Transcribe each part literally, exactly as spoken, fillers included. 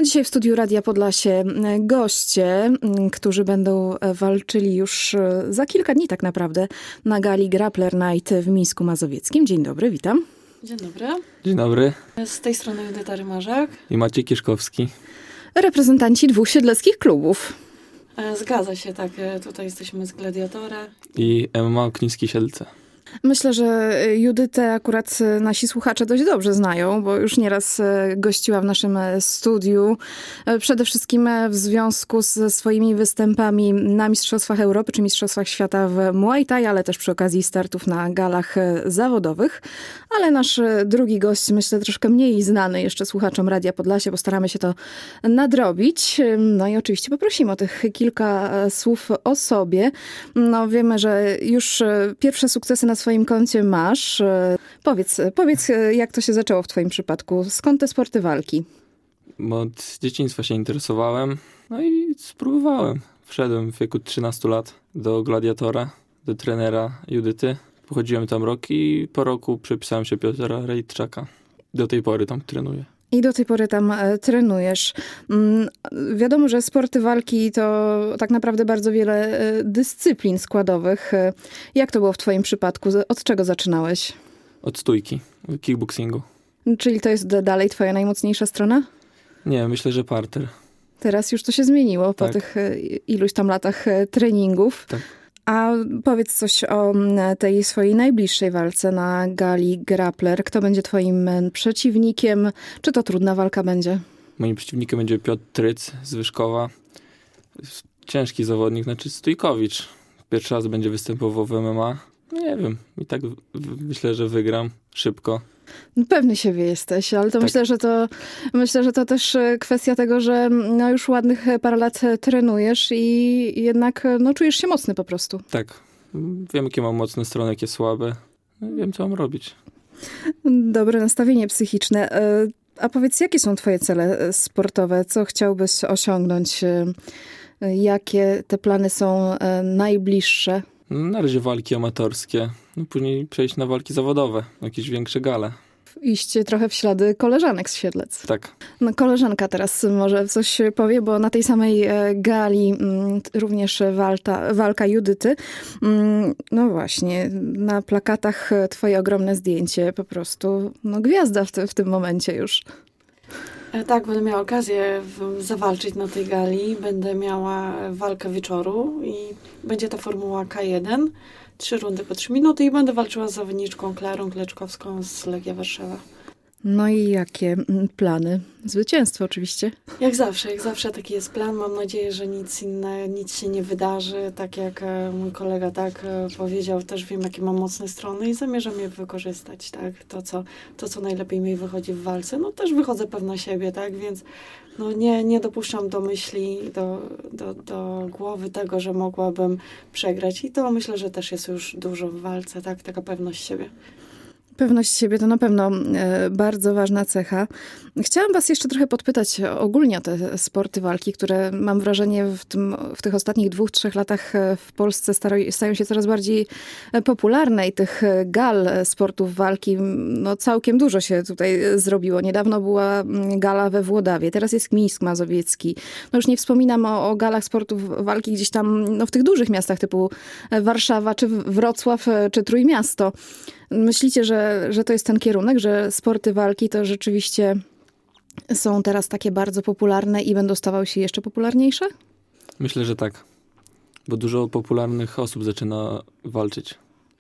Dzisiaj w studiu Radia Podlasie goście, którzy będą walczyli już za kilka dni tak naprawdę na gali Grappler Night w Mińsku Mazowieckim. Dzień dobry, witam. Dzień dobry. Dzień dobry. Z tej strony Judyta Rymarzak. I Maciej Kieszkowski. Reprezentanci dwóch siedleckich klubów. Zgadza się, tak. Tutaj jesteśmy z Gladiatora. I M M A Okniński Siedlce. Myślę, że Judytę akurat nasi słuchacze dość dobrze znają, bo już nieraz gościła w naszym studiu. Przede wszystkim w związku ze swoimi występami na Mistrzostwach Europy czy Mistrzostwach Świata w Muay Thai, ale też przy okazji startów na galach zawodowych. Ale nasz drugi gość, myślę, troszkę mniej znany jeszcze słuchaczom Radia Podlasie, bo staramy się to nadrobić. No i oczywiście poprosimy o tych kilka słów o sobie. No wiemy, że już pierwsze sukcesy na swoim koncie masz. Powiedz, powiedz, jak to się zaczęło w twoim przypadku? Skąd te sporty walki? Bo od dzieciństwa się interesowałem, no i spróbowałem. Wszedłem w wieku trzynastu lat do Gladiatora, do trenera Judyty. Pochodziłem tam rok i po roku przepisałem się Piotra Rejczaka. Do tej pory tam trenuję. I do tej pory tam e, trenujesz. Mm, wiadomo, że sporty walki to tak naprawdę bardzo wiele e, dyscyplin składowych. E, jak to było w twoim przypadku? Od czego zaczynałeś? Od stójki, kickboxingu. Czyli to jest dalej twoja najmocniejsza strona? Nie, myślę, że parter. Teraz już to się zmieniło po tak. tych e, iluś tam latach e, treningów. Tak. A powiedz coś o tej swojej najbliższej walce na gali Grappler. Kto będzie twoim przeciwnikiem? Czy to trudna walka będzie? Moim przeciwnikiem będzie Piotr Tryc z Wyszkowa. Ciężki zawodnik, znaczy Stójkowicz. Pierwszy raz będzie występował w M M A. Nie wiem, i tak w- myślę, że wygram szybko. Pewny siebie jesteś, ale to tak. myślę, że to myślę, że to też kwestia tego, że no już ładnych parę lat trenujesz i jednak no, czujesz się mocny po prostu. Tak. Wiem, jakie mam mocne strony, jakie słabe. No, wiem, co mam robić. Dobre nastawienie psychiczne. A powiedz, jakie są twoje cele sportowe? Co chciałbyś osiągnąć? Jakie te plany są najbliższe? Na razie walki amatorskie. No, później przejść na walki zawodowe. Jakieś większe gale. Iść trochę w ślady koleżanek z Siedlec. Tak. No, koleżanka teraz może coś powie, bo na tej samej gali m, również walta, walka Judyty. M, no właśnie, na plakatach twoje ogromne zdjęcie, po prostu no, gwiazda w, te, w tym momencie już. Tak, będę miała okazję w, zawalczyć na tej gali. Będę miała walkę wieczoru i będzie to formuła K jeden. Trzy rundy po trzy minuty i będę walczyła z zawodniczką Klarą Kleczkowską z Legia Warszawa. No i jakie plany? Zwycięstwo oczywiście. Jak zawsze, jak zawsze taki jest plan. Mam nadzieję, że nic innego, nic się nie wydarzy. Tak jak mój kolega tak powiedział, też wiem, jakie mam mocne strony i zamierzam je wykorzystać, tak? To, co, to, co najlepiej mi wychodzi w walce. No też wychodzę pewna siebie, tak? Więc no nie, nie dopuszczam do myśli, do, do, do głowy tego, że mogłabym przegrać. I to myślę, że też jest już dużo w walce, tak? Taka pewność siebie. Pewność siebie to na pewno e, bardzo ważna cecha. Chciałam was jeszcze trochę podpytać ogólnie o te sporty walki, które mam wrażenie w, tym, w tych ostatnich dwóch, trzech latach w Polsce staro- stają się coraz bardziej popularne i tych gal sportów walki no, całkiem dużo się tutaj zrobiło. Niedawno była gala we Włodawie, teraz jest Mińsk Mazowiecki. No już nie wspominam o, o galach sportów walki gdzieś tam no, w tych dużych miastach typu Warszawa, czy Wrocław, czy Trójmiasto. Myślicie, że, że to jest ten kierunek, że sporty walki to rzeczywiście są teraz takie bardzo popularne i będą stawały się jeszcze popularniejsze? Myślę, że tak. Bo dużo popularnych osób zaczyna walczyć.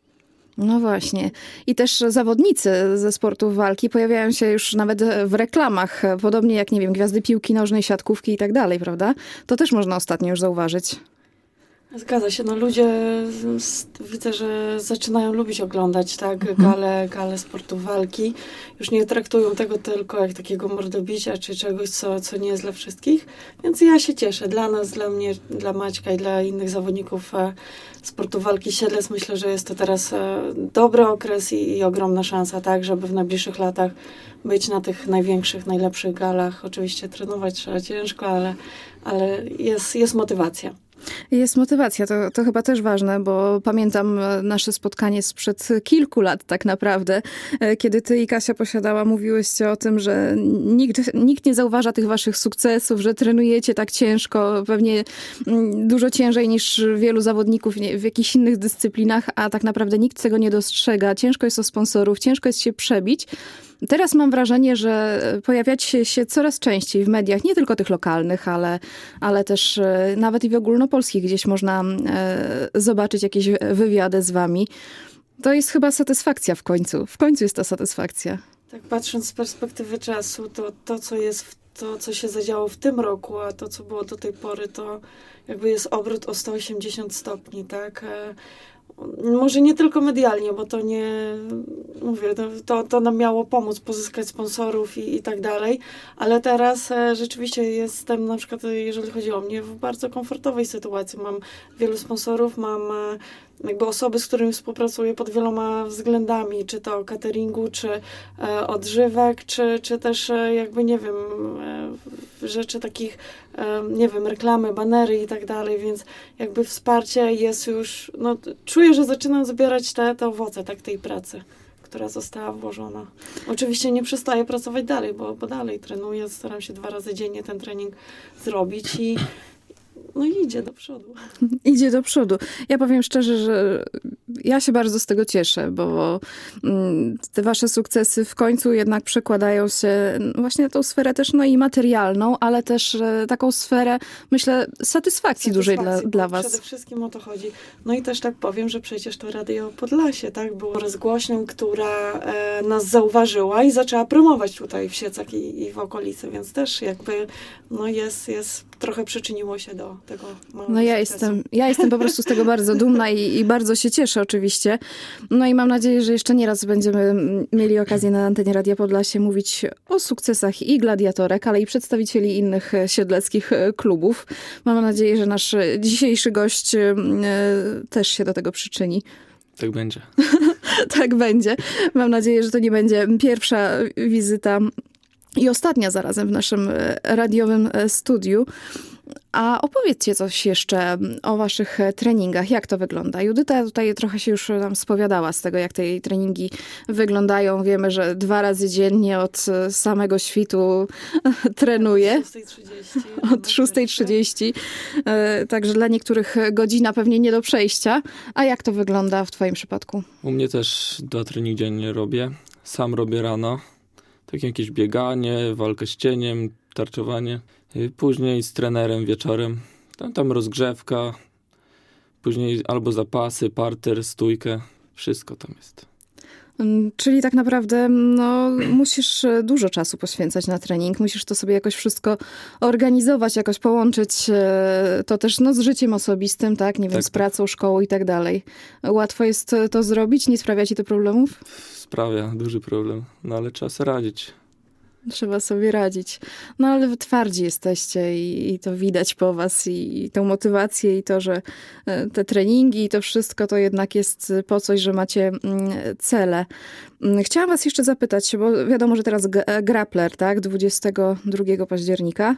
No właśnie. I też zawodnicy ze sportów walki pojawiają się już nawet w reklamach. Podobnie jak, nie wiem, gwiazdy piłki nożnej, siatkówki i tak dalej, prawda? To też można ostatnio już zauważyć. Zgadza się, no ludzie z, widzę, że zaczynają lubić oglądać, tak, gale, gale sportu walki. Już nie traktują tego tylko jak takiego mordobicia, czy czegoś, co, co nie jest dla wszystkich. Więc ja się cieszę. Dla nas, dla mnie, dla Maćka i dla innych zawodników e, sportu walki Siedlec myślę, że jest to teraz e, dobry okres i, i ogromna szansa, tak, żeby w najbliższych latach być na tych największych, najlepszych galach. Oczywiście trenować trzeba ciężko, ale, ale jest, jest motywacja. Jest motywacja, to, to chyba też ważne, bo pamiętam nasze spotkanie sprzed kilku lat tak naprawdę, kiedy ty i Kasia Posiadała mówiłyście o tym, że nikt, nikt nie zauważa tych waszych sukcesów, że trenujecie tak ciężko, pewnie dużo ciężej niż wielu zawodników w jakichś innych dyscyplinach, a tak naprawdę nikt tego nie dostrzega. Ciężko jest o sponsorów, ciężko jest się przebić. Teraz mam wrażenie, że pojawiacie się coraz częściej w mediach, nie tylko tych lokalnych, ale, ale też nawet i w ogólnopolskich gdzieś można e, zobaczyć jakieś wywiady z wami. To jest chyba satysfakcja w końcu. W końcu jest ta satysfakcja. Tak patrząc z perspektywy czasu, to to, co jest, w, to, co się zadziało w tym roku, a to, co było do tej pory, to jakby jest obrót o sto osiemdziesiąt stopni, tak? E, Może nie tylko medialnie, bo to nie, mówię, to, to nam miało pomóc pozyskać sponsorów i, i tak dalej, ale teraz e, rzeczywiście jestem na przykład, jeżeli chodzi o mnie, w bardzo komfortowej sytuacji. Mam wielu sponsorów, mam e, jakby osoby, z którymi współpracuję pod wieloma względami, czy to cateringu, czy e, odżywek, czy, czy też e, jakby, nie wiem, e, rzeczy takich, e, nie wiem, reklamy, banery i tak dalej, więc jakby wsparcie jest już, no czuję, że zaczynam zbierać te, te owoce tak tej pracy, która została włożona. Oczywiście nie przestaję pracować dalej, bo, bo dalej trenuję, staram się dwa razy dziennie ten trening zrobić i no i idzie do przodu. Idzie do przodu. Ja powiem szczerze, że ja się bardzo z tego cieszę, bo te wasze sukcesy w końcu jednak przekładają się właśnie na tą sferę też no i materialną, ale też taką sferę, myślę, satysfakcji dużej dla, dla was. Przede wszystkim o to chodzi. No i też tak powiem, że przecież to Radio Podlasie, tak, było rozgłośnią, która e, nas zauważyła i zaczęła promować tutaj w Siecach i, i w okolicy, więc też jakby no jest, jest trochę przyczyniło się do tego małego No ja jestem, ja jestem po prostu z tego bardzo dumna i, i bardzo się cieszę oczywiście. No i mam nadzieję, że jeszcze nie raz będziemy mieli okazję na antenie Radia Podlasie mówić o sukcesach i gladiatorek, ale i przedstawicieli innych siedleckich klubów. Mam nadzieję, że nasz dzisiejszy gość e, też się do tego przyczyni. Tak będzie. Tak będzie. Mam nadzieję, że to nie będzie pierwsza wizyta i ostatnia zarazem w naszym radiowym studiu. A opowiedzcie coś jeszcze o waszych treningach. Jak to wygląda? Judyta tutaj trochę się już nam spowiadała z tego, jak te jej treningi wyglądają. Wiemy, że dwa razy dziennie od samego świtu trenuje. Od szóstej trzydzieści. Od szóstej trzydzieści. Także dla niektórych godzina pewnie nie do przejścia. A jak to wygląda w twoim przypadku? U mnie też dwa treningi dziennie robię. Sam robię rano. Takie jakieś bieganie, walkę z cieniem, tarczowanie. Później z trenerem wieczorem. Tam, tam rozgrzewka. Później albo zapasy, parter, stójkę. Wszystko tam jest. Czyli tak naprawdę no, musisz dużo czasu poświęcać na trening. Musisz to sobie jakoś wszystko organizować, jakoś połączyć to też no, z życiem osobistym, tak? Nie wiem, tak, z pracą, szkołą i tak dalej. Łatwo jest to zrobić? Nie sprawia ci to problemów? Sprawia duży problem, no ale trzeba sobie radzić. Trzeba sobie radzić. No ale wy twardzi jesteście i, i to widać po was i, i tą motywację i to, że te treningi i to wszystko to jednak jest po coś, że macie cele. Chciałam was jeszcze zapytać, bo wiadomo, że teraz Grappler, tak? dwudziestego drugiego października.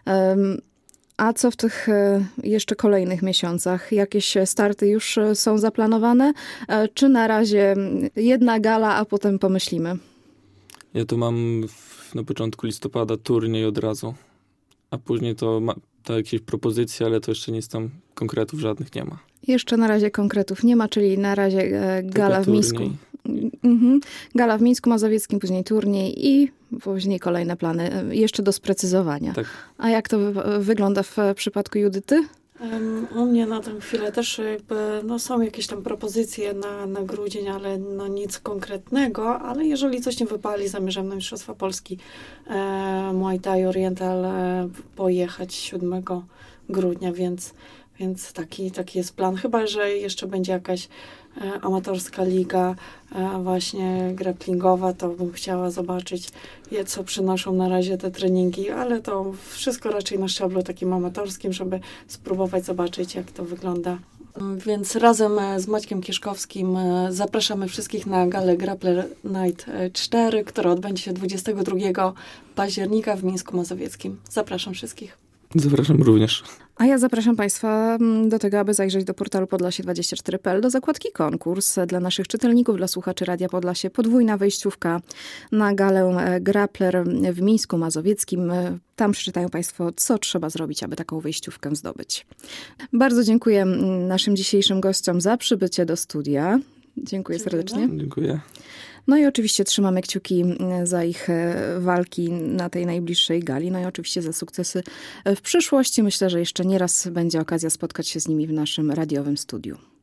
A co w tych jeszcze kolejnych miesiącach? Jakieś starty już są zaplanowane? Czy na razie jedna gala, a potem pomyślimy? Ja tu mam w, na początku listopada turniej od razu, a później to, ma, to jakieś propozycje, ale to jeszcze nic tam konkretów żadnych nie ma. Jeszcze na razie konkretów nie ma, czyli na razie e, gala w Mińsku. Mhm. Gala w Mińsku Mazowieckim, później turniej i później kolejne plany, jeszcze do sprecyzowania. Tak. A jak to wy- wygląda w przypadku Judyty? U mnie na tę chwilę też jakby, no są jakieś tam propozycje na, na grudzień, ale no nic konkretnego, ale jeżeli coś nie wypali, zamierzam na Mistrzostwa Polski e, Muay Thai Oriental e, pojechać siódmego grudnia, więc, więc taki, taki jest plan. Chyba że jeszcze będzie jakaś e, amatorska liga e, właśnie grapplingowa, to bym chciała zobaczyć, je, co przynoszą na razie te treningi, ale to wszystko raczej na szczeblu takim amatorskim, żeby spróbować zobaczyć, jak to wygląda. Więc razem z Maćkiem Kieszkowskim zapraszamy wszystkich na galę Grappler Night cztery, która odbędzie się dwudziestego drugiego października w Mińsku Mazowieckim. Zapraszam wszystkich. Zapraszam również. A ja zapraszam Państwa do tego, aby zajrzeć do portalu podlasie dwadzieścia cztery kropka p l do zakładki konkurs dla naszych czytelników, dla słuchaczy Radia Podlasie. Podwójna wejściówka na galę Grappler w Mińsku Mazowieckim. Tam przeczytają Państwo, co trzeba zrobić, aby taką wejściówkę zdobyć. Bardzo dziękuję naszym dzisiejszym gościom za przybycie do studia. Dziękuję serdecznie. Dziękuję. No i oczywiście trzymamy kciuki za ich walki na tej najbliższej gali. No i oczywiście za sukcesy w przyszłości. Myślę, że jeszcze nie raz będzie okazja spotkać się z nimi w naszym radiowym studiu.